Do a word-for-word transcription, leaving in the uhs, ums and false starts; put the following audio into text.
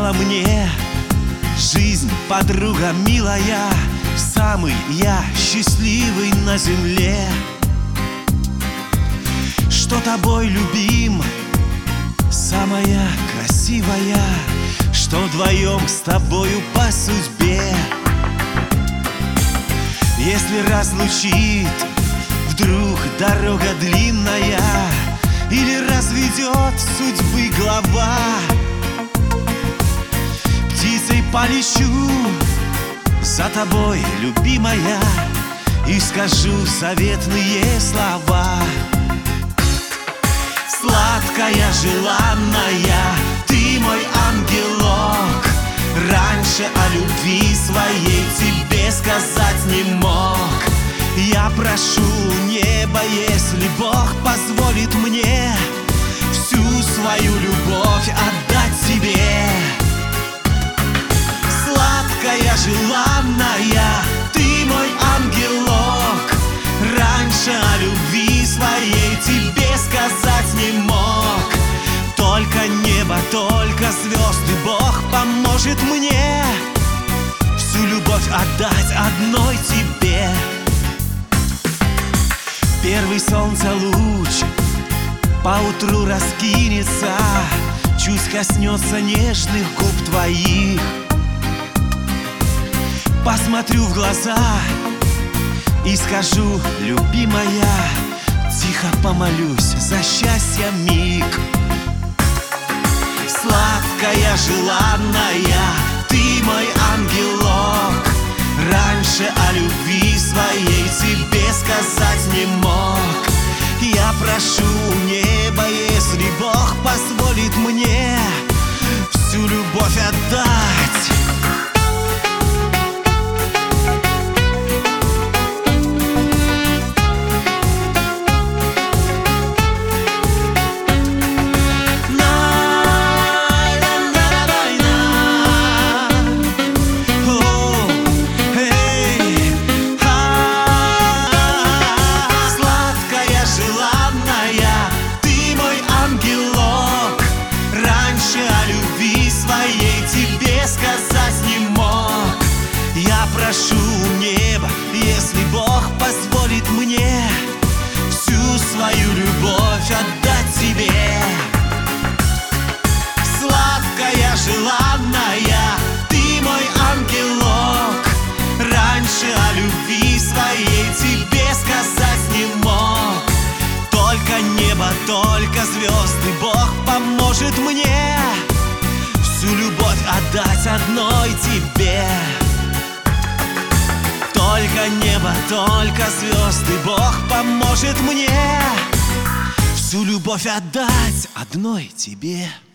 сказала мне: жизнь, подруга милая, самый я счастливый на земле. Что тобой любим, самая красивая, что вдвоем с тобою по судьбе. Если разлучит вдруг дорога длинная или разведет судьбы глава, птицей полечу за тобой, любимая, и скажу заветные слова. Сладкая, желанная, ты мой ангелок. Раньше о любви своей тебе сказать не мог. Я прошу небо, если Бог позволит мне всю свою любовь отдать тебе. Сладкая, желанная, ты мой ангелок. Раньше о любви своей тебе сказать не мог. Только небо, только звезды, Бог поможет мне всю любовь отдать одной тебе. Первый солнца луч поутру раскинется, чуть коснется нежных губ твоих. Посмотрю в глаза и скажу: любимая, тихо помолюсь за счастье миг. Сладкая, желанная, ты мой ангелок. Раньше о любви своей тебе сказать не мог. Я прошу небо, если Бог позволит мне всю любовь отдать. Я прошу небо, если Бог позволит мне всю свою любовь отдать тебе. Сладкая, желанная, ты мой ангелок. Раньше о любви своей тебе сказать не мог. Только небо, только звезды, Бог поможет мне всю любовь отдать одной тебе. Только небо, только звезды, Бог поможет мне всю любовь отдать одной тебе.